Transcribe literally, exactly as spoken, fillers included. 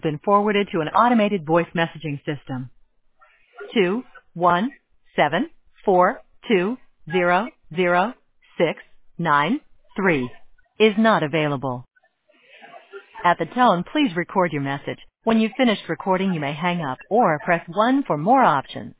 been forwarded to an automated voice messaging system. Two one seven four two zero zero six nine three is not available. At the tone, please record your message. When you've finished recording, you may hang up or press one for more options.